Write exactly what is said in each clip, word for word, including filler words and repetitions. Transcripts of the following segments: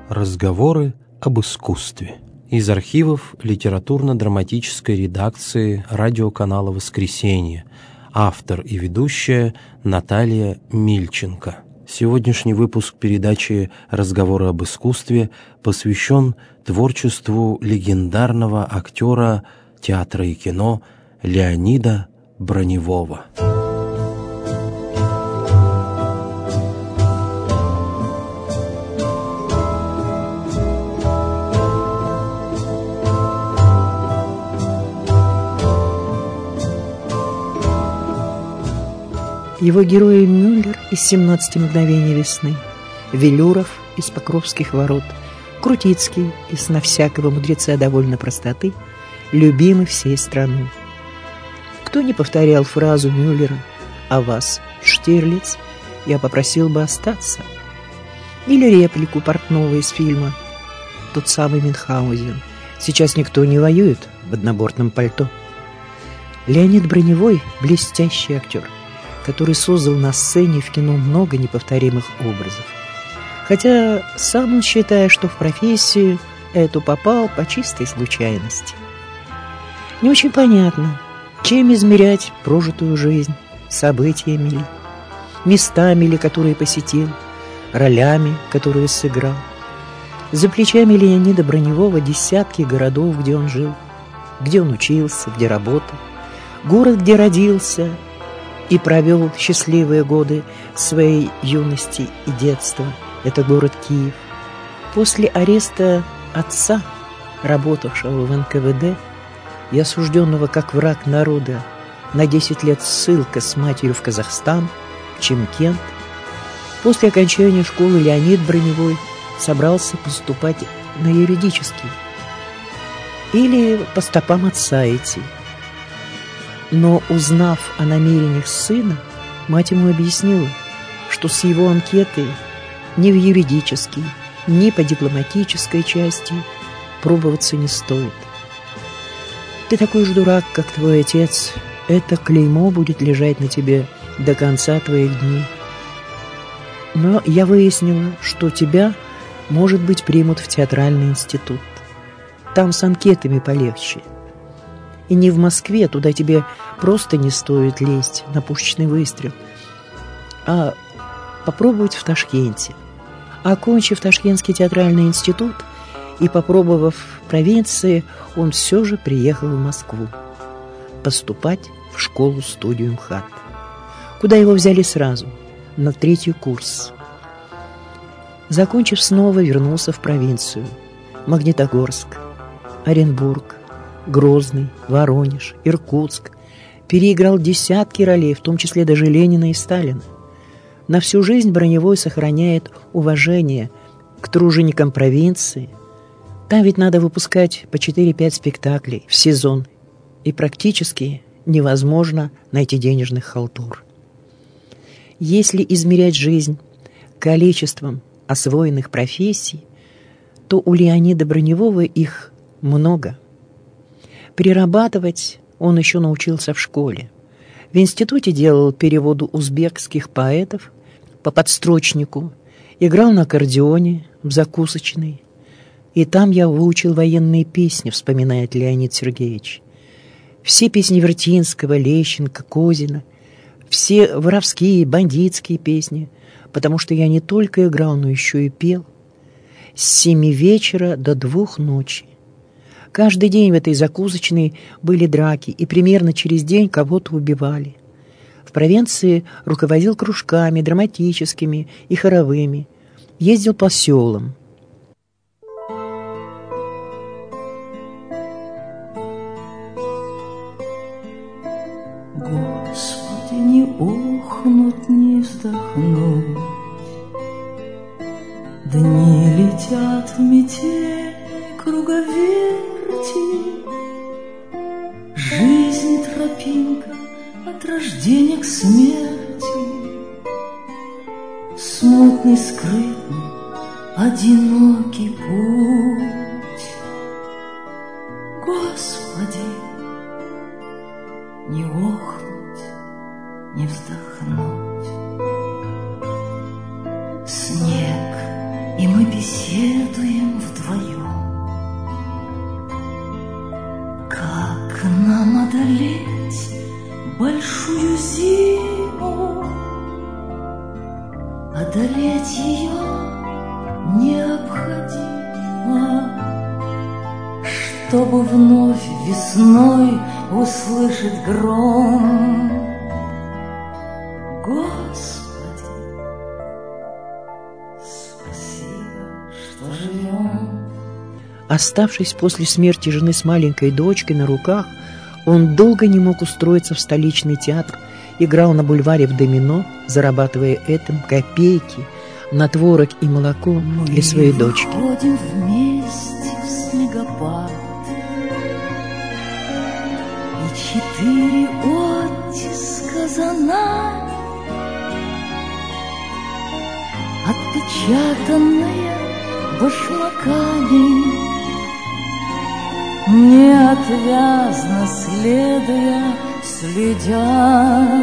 Разговоры об искусстве. Из архивов литературно-драматической редакции радиоканала «Воскресенье». Автор и ведущая Наталья Мильченко. Сегодняшний выпуск передачи «Разговоры об искусстве» посвящен творчеству легендарного актера театра и кино Леонида Броневого. Его герои Мюллер из «семнадцати мгновений весны», Велюров из «Покровских ворот», Крутицкий из «На всякого мудреца довольно простоты» любимы всей страной. Кто не повторял фразу Мюллера «А вас, Штирлиц, я попросил бы остаться», или реплику Портнова из фильма «Тот самый Мюнхгаузен. Сейчас никто не воюет в однобортном пальто». Леонид Броневой – блестящий актер, который создал на сцене и в кино много неповторимых образов. Хотя сам он считает, что в профессию эту попал по чистой случайности. Не очень понятно, чем измерять прожитую жизнь, событиями ли, местами ли, которые посетил, ролями, которые сыграл. За плечами Леонида Броневого десятки городов, где он жил, где он учился, где работал, город, где родился и провел счастливые годы своей юности и детства. Это город Киев. После ареста отца, работавшего в эн ка вэ дэ и осужденного как враг народа на десять лет ссылка с матерью в Казахстан, в Чимкент, после окончания школы Леонид Броневой собрался поступать на юридический или по стопам отца идти. Но, узнав о намерениях сына, мать ему объяснила, что с его анкеты ни в юридической, ни по дипломатической части пробоваться не стоит. Ты такой же дурак, как твой отец. Это клеймо будет лежать на тебе до конца твоих дней. Но я выяснила, что тебя, может быть, примут в театральный институт. Там с анкетами полегче. И не в Москве, туда тебе просто не стоит лезть на пушечный выстрел, а попробовать в Ташкенте. Окончив Ташкентский театральный институт и попробовав в провинции, он все же приехал в Москву поступать в школу-студию МХАТ, куда его взяли сразу, на третий курс. Закончив, снова вернулся в провинцию: Магнитогорск, Оренбург, Грозный, Воронеж, Иркутск. Переиграл десятки ролей, в том числе даже Ленина и Сталина. На всю жизнь Броневой сохраняет уважение к труженикам провинции. Там ведь надо выпускать по четыре-пять спектаклей в сезон, и практически невозможно найти денежных халтур. Если измерять жизнь количеством освоенных профессий, то у Леонида Броневого их много. Перерабатывать он еще научился в школе. В институте делал переводы узбекских поэтов по подстрочнику, играл на аккордеоне в закусочной. И там я выучил военные песни, вспоминает Леонид Сергеевич. Все песни Вертинского, Лещенко, Козина, все воровские, бандитские песни, потому что я не только играл, но еще и пел. С семи вечера до двух ночи. Каждый день в этой закусочной были драки, и примерно через день кого-то убивали. В провинции руководил кружками драматическими и хоровыми, ездил по селам. Господи, не охнуть, не вздохнуть, дни летят в метель круговерти, жизнь тропинка от рождения к смерти, смутный, скрытный, одинокий путь. Господи, не охнуть, не вздохнуть, снег и мы беседуем вдвоем. Как нам одолеть большую зиму? Одолеть ее необходимо, чтобы вновь весной услышать гром. Господи, спасибо, что живем. Оставшись после смерти жены с маленькой дочкой на руках, он долго не мог устроиться в столичный театр, играл на бульваре в домино, зарабатывая этим копейки на творог и молоко для своей дочки. Мы выходим вместе в снегопад, и четыре оттиска за нами, отпечатанные башмаками, неотвязно следуя, следят.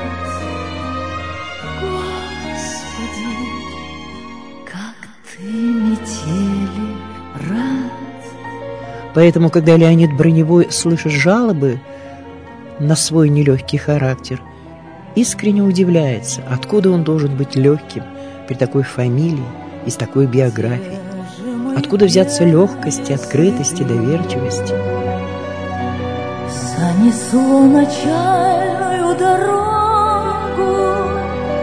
Господи, как ты метели рад. Поэтому, когда Леонид Броневой слышит жалобы на свой нелегкий характер, искренне удивляется, откуда он должен быть легким при такой фамилии и с такой биографией. Откуда взяться легкости, открытости, доверчивости? Занесло начальную дорогу,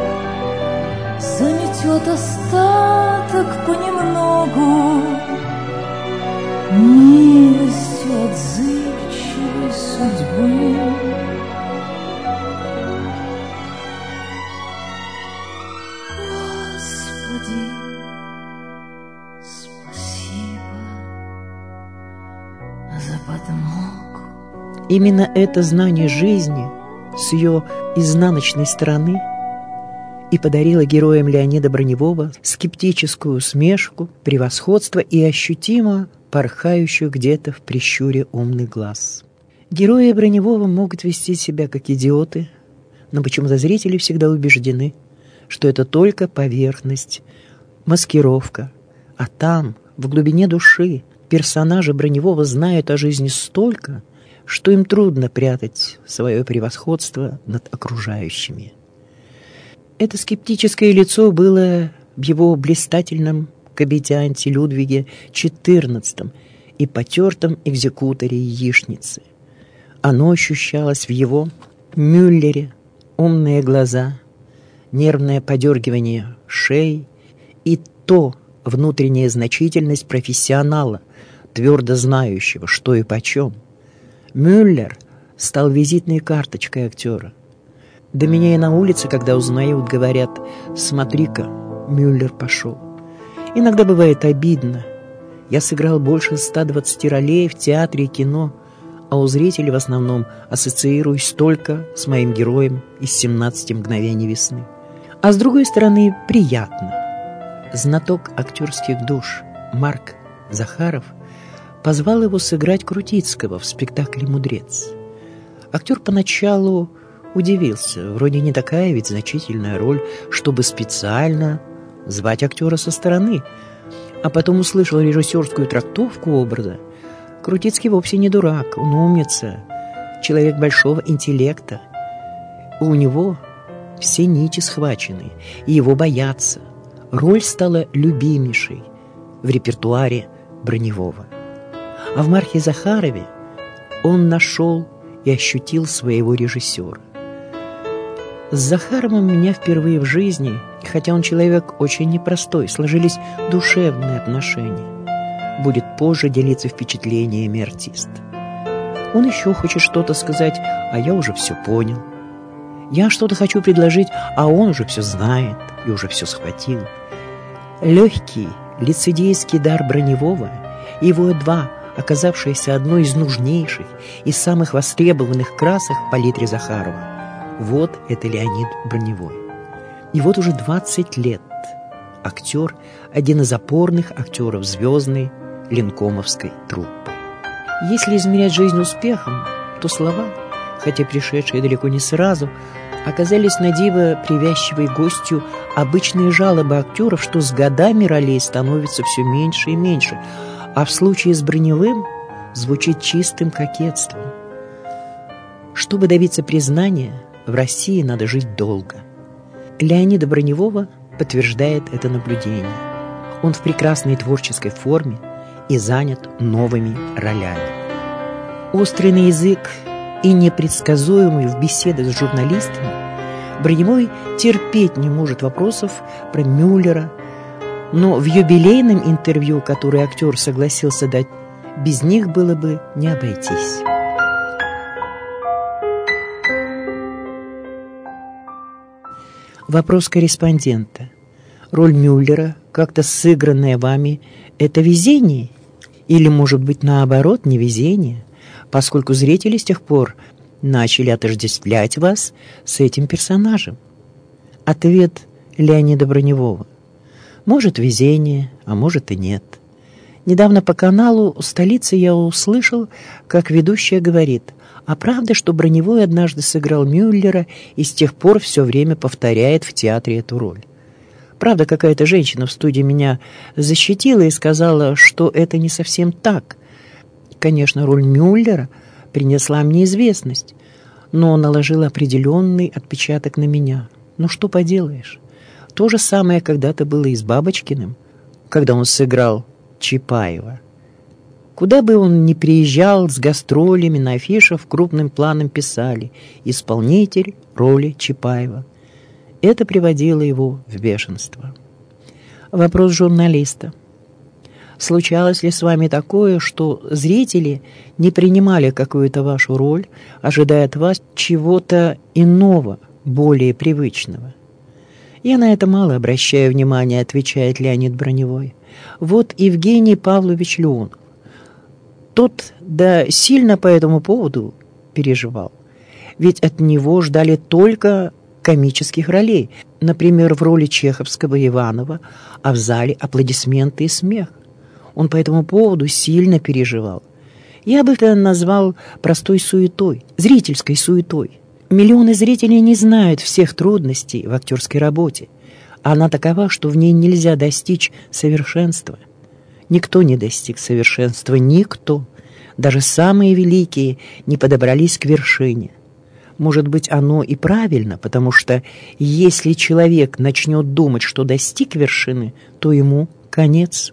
заметет остаток понемногу, милостью отзывчивой судьбы. Господи, спасибо за подмогу. Именно это знание жизни с ее изнаночной стороны и подарило героям Леонида Броневого скептическую усмешку, превосходство и ощутимо порхающую где-то в прищуре умный глаз. Герои Броневого могут вести себя как идиоты, но почему-то зрители всегда убеждены, что это только поверхность, маскировка, а там, в глубине души, персонажи Броневого знают о жизни столько, что им трудно прятать свое превосходство над окружающими. Это скептическое лицо было в его блистательном кабитянте Людвиге четырнадцатом и потертом экзекуторе яичницы. Оно ощущалось в его Мюллере: умные глаза, нервное подергивание шеи и то внутренняя значительность профессионала, твердо знающего, что и почем. Мюллер стал визитной карточкой актера. До меня и на улице, когда узнают, говорят: «Смотри-ка, Мюллер пошел». Иногда бывает обидно. Я сыграл больше ста двадцати ролей в театре и кино, а у зрителей в основном ассоциируюсь только с моим героем из «семнадцати мгновений весны». А с другой стороны, приятно. Знаток актерских душ Марк Захаров позвал его сыграть Крутицкого в спектакле «Мудрец». Актер поначалу удивился. Вроде не такая ведь значительная роль, чтобы специально звать актера со стороны. А потом услышал режиссерскую трактовку образа. Крутицкий вовсе не дурак, он умница, человек большого интеллекта. У него все нити схвачены, и его боятся. Роль стала любимейшей в репертуаре Броневого. А в Марке Захарове он нашел и ощутил своего режиссера. С Захаровым у меня впервые в жизни, хотя он человек очень непростой, сложились душевные отношения. Будет позже делиться впечатлениями артист. Он еще хочет что-то сказать, а я уже все понял. Я что-то хочу предложить, а он уже все знает и уже все схватил. Легкий лицедейский дар Броневого и его два, оказавшиеся одной из нужнейших и самых востребованных красок в палитре Захарова. Вот это Леонид Броневой. И вот уже двадцать лет актер, один из опорных актеров звездной ленкомовской труппы. Если измерять жизнь успехом, то слова, хотя пришедшие далеко не сразу, оказались на диво привязчивой гостью обычные жалобы актеров, что с годами ролей становится все меньше и меньше, а в случае с Броневым звучит чистым кокетством. Чтобы добиться признания, в России надо жить долго. Леонида Броневого подтверждает это наблюдение. Он в прекрасной творческой форме и занят новыми ролями. Острый на язык и непредсказуемый в беседах с журналистами, Броневой терпеть не может вопросов про Мюллера, но в юбилейном интервью, которое актер согласился дать, без них было бы не обойтись. Вопрос корреспондента. Роль Мюллера, как-то сыгранная вами, это везение? Или, может быть, наоборот, невезение, поскольку зрители с тех пор начали отождествлять вас с этим персонажем? Ответ Леонида Броневого. Может, везение, а может и нет. Недавно по каналу «Столица» я услышал, как ведущая говорит: а правда, что Броневой однажды сыграл Мюллера и с тех пор все время повторяет в театре эту роль? Правда, какая-то женщина в студии меня защитила и сказала, что это не совсем так. Конечно, роль Мюллера принесла мне известность, но наложила определенный отпечаток на меня. Ну что поделаешь? То же самое когда-то было и с Бабочкиным, когда он сыграл Чапаева. Куда бы он ни приезжал с гастролями, на афишах крупным планом писали: исполнитель роли Чапаева. Это приводило его в бешенство. Вопрос журналиста. Случалось ли с вами такое, что зрители не принимали какую-то вашу роль, ожидая от вас чего-то иного, более привычного? Я на это мало обращаю внимания, отвечает Леонид Броневой. Вот Евгений Павлович Леонов. Тот, да, сильно по этому поводу переживал. Ведь от него ждали только комических ролей, например, в роли чеховского Иванова, а в зале аплодисменты и смех. Он по этому поводу сильно переживал. Я бы это назвал простой суетой, зрительской суетой. Миллионы зрителей не знают всех трудностей в актерской работе. Она такова, что в ней нельзя достичь совершенства. Никто не достиг совершенства, никто. Даже самые великие не подобрались к вершине. Может быть, оно и правильно, потому что если человек начнет думать, что достиг вершины, то ему конец.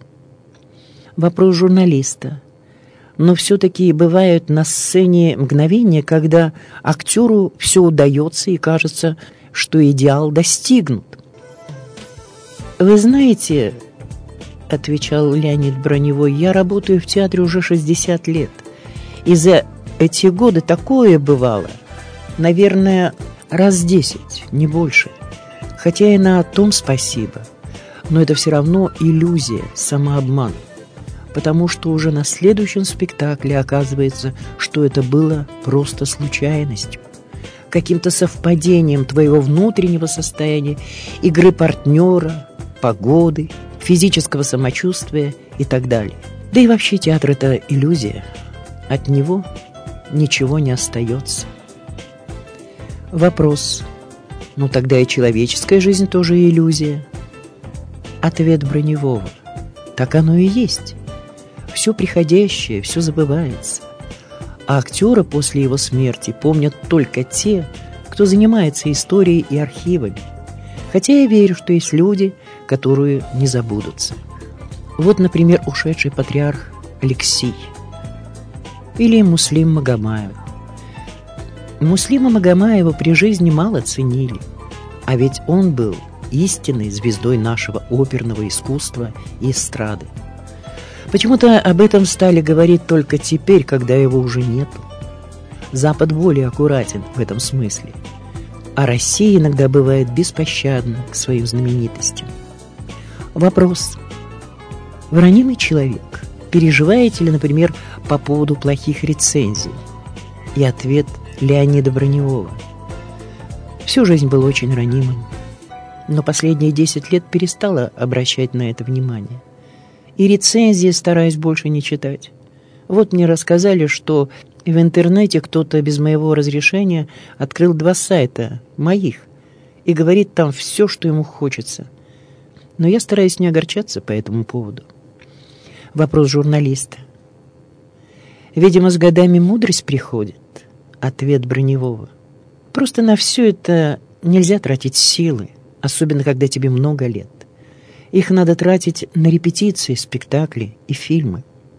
Вопрос журналиста. Но все-таки бывают на сцене мгновения, когда актеру все удается и кажется, что идеал достигнут. «Вы знаете, — отвечал Леонид Броневой, — я работаю в театре уже шестьдесят лет, и за эти годы такое бывало, наверное, раз десять, не больше. Хотя и на том спасибо, но это все равно иллюзия, самообман, потому что уже на следующем спектакле оказывается, что это было просто случайностью, каким-то совпадением твоего внутреннего состояния, игры партнера, погоды, физического самочувствия и так далее. Да и вообще театр — это иллюзия. От него ничего не остается. Вопрос. Ну тогда и человеческая жизнь тоже иллюзия. Ответ Броневого. Так оно и есть. Все приходящее, все забывается. А актера после его смерти помнят только те, кто занимается историей и архивами. Хотя я верю, что есть люди, которые не забудутся. Вот, например, ушедший патриарх Алексий или Муслим Магомаев. Муслима Магомаева при жизни мало ценили, а ведь он был истинной звездой нашего оперного искусства и эстрады. Почему-то об этом стали говорить только теперь, когда его уже нет. Запад более аккуратен в этом смысле, а Россия иногда бывает беспощадна к своим знаменитостям. Вопрос. Вы ранимый человек? Переживаете ли, например, по поводу плохих рецензий? И ответ Леонида Броневого. Всю жизнь был очень ранимым, но последние десять лет перестала обращать на это внимание. И рецензии стараюсь больше не читать. Вот мне рассказали, что в интернете кто-то без моего разрешения открыл два сайта моих и говорит там все, что ему хочется. Но я стараюсь не огорчаться по этому поводу. Вопрос журналиста. Видимо, с годами мудрость приходит. Ответ Броневого. Просто на все это нельзя тратить силы, особенно когда тебе много лет. Их надо тратить на репетиции, спектакли и фильмы.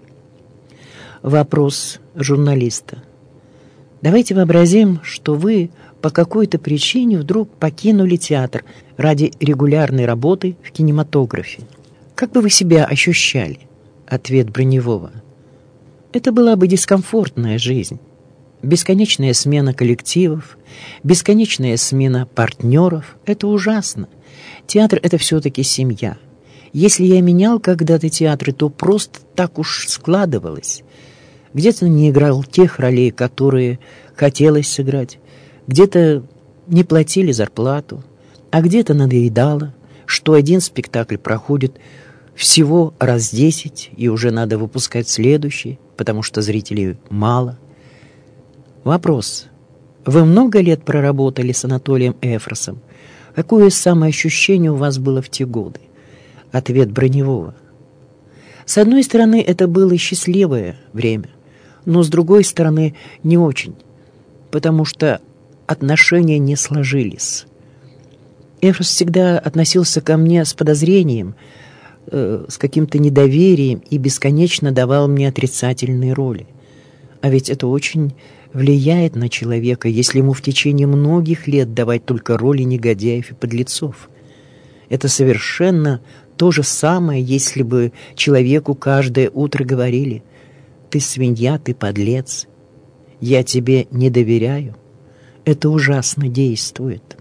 Вопрос журналиста. Давайте вообразим, что вы по какой-то причине вдруг покинули театр ради регулярной работы в кинематографе. Как бы вы себя ощущали? Ответ Броневого. Это была бы дискомфортная жизнь. Бесконечная смена коллективов, бесконечная смена партнеров – это ужасно. Театр – это все-таки семья. Если я менял когда-то театры, то просто так уж складывалось. Где-то не играл тех ролей, которые хотелось сыграть, где-то не платили зарплату, а где-то надоедало, что один спектакль проходит всего раз десять, и уже надо выпускать следующий, потому что зрителей мало. Вопрос. Вы много лет проработали с Анатолием Эфросом? Какое самоощущение у вас было в те годы? Ответ Броневого. С одной стороны, это было счастливое время, но с другой стороны, не очень, потому что отношения не сложились. Эфрос всегда относился ко мне с подозрением, э, с каким-то недоверием и бесконечно давал мне отрицательные роли. А ведь это очень влияет на человека, если ему в течение многих лет давать только роли негодяев и подлецов. Это совершенно то же самое, если бы человеку каждое утро говорили: «Ты свинья, ты подлец, я тебе не доверяю». Это ужасно действует.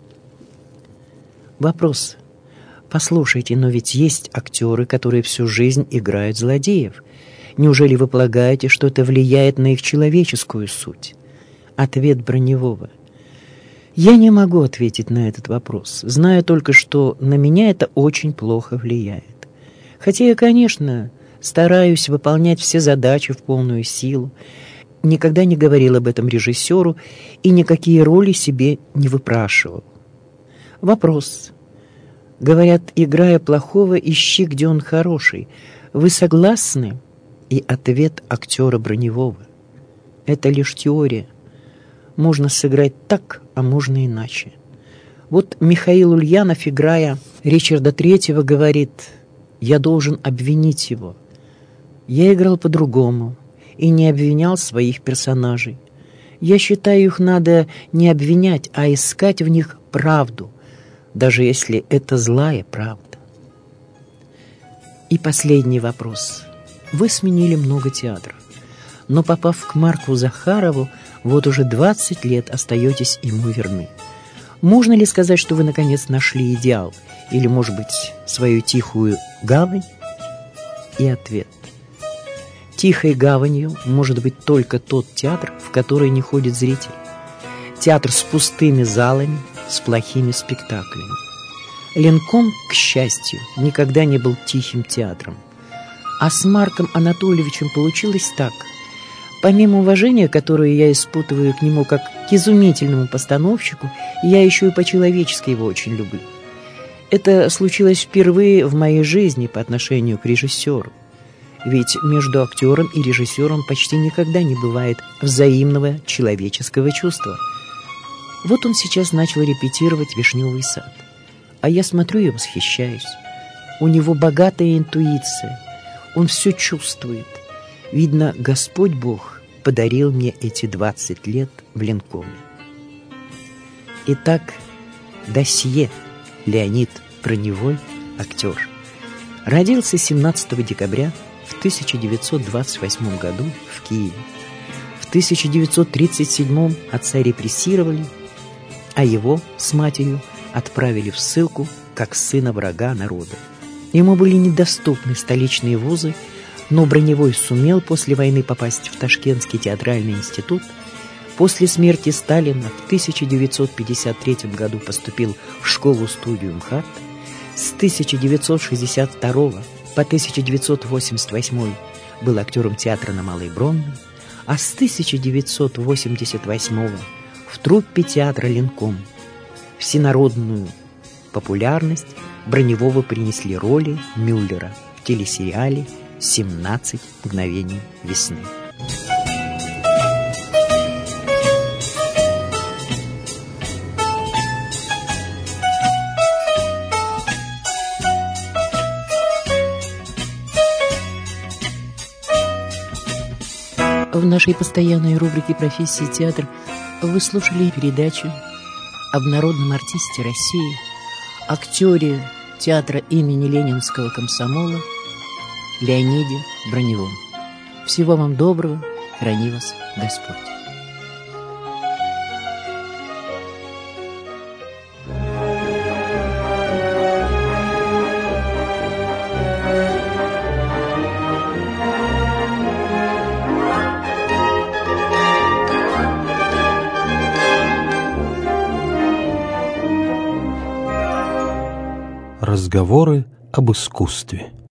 Вопрос. Послушайте, но ведь есть актеры, которые всю жизнь играют злодеев. Неужели вы полагаете, что это влияет на их человеческую суть? Ответ Броневого. Я не могу ответить на этот вопрос. Знаю только, что на меня это очень плохо влияет. Хотя я, конечно, стараюсь выполнять все задачи в полную силу, никогда не говорил об этом режиссеру и никакие роли себе не выпрашивал. Вопрос. Говорят, играя плохого, ищи, где он хороший. Вы согласны? И ответ актера Броневого. Это лишь теория. Можно сыграть так, а можно иначе. Вот Михаил Ульянов, играя Ричарда Третьего, говорит: «Я должен обвинить его». Я играл по-другому и не обвинял своих персонажей. Я считаю, их надо не обвинять, а искать в них правду, даже если это злая правда. И последний вопрос. Вы сменили много театров, но, попав к Марку Захарову, вот уже двадцать лет остаетесь ему верны. Можно ли сказать, что вы наконец нашли идеал? Или, может быть, свою тихую гавань? И ответ. Тихой гаванью может быть только тот театр, в который не ходит зритель. Театр с пустыми залами, с плохими спектаклями. Ленком, к счастью, никогда не был тихим театром. А с Марком Анатольевичем получилось так. Помимо уважения, которое я испытываю к нему как к изумительному постановщику, я еще и по-человечески его очень люблю. Это случилось впервые в моей жизни по отношению к режиссеру. Ведь между актером и режиссером почти никогда не бывает взаимного человеческого чувства. Вот он сейчас начал репетировать «Вишневый сад». А я смотрю и восхищаюсь. У него богатая интуиция. Он все чувствует. Видно, Господь Бог подарил мне эти двадцать лет в Ленкоме. Итак, досье. Леонид Броневой, актер. Родился семнадцатого декабря в тысяча девятьсот двадцать восьмом году в Киеве. В тысяча девятьсот тридцать седьмом отца репрессировали, а его с матерью отправили в ссылку как сына врага народа. Ему были недоступны столичные вузы, но Броневой сумел после войны попасть в Ташкентский театральный институт. После смерти Сталина в тысяча девятьсот пятьдесят третьем году поступил в школу-студию МХАТ. С тысяча девятьсот шестьдесят второго по тысяча девятьсот восемьдесят восьмой был актером театра на Малой Бронной, а с тысяча девятьсот восемьдесят восьмого в труппе театра Ленком. В всенародную популярность Броневого принесли роли Мюллера в телесериале «семнадцать мгновений весны». В нашей постоянной рубрике «Профессия театр» вы слушали передачу об народном артисте России, актере театра имени Ленинского комсомола Леониде Броневом. Всего вам доброго, храни вас Господь. Разговоры об искусстве.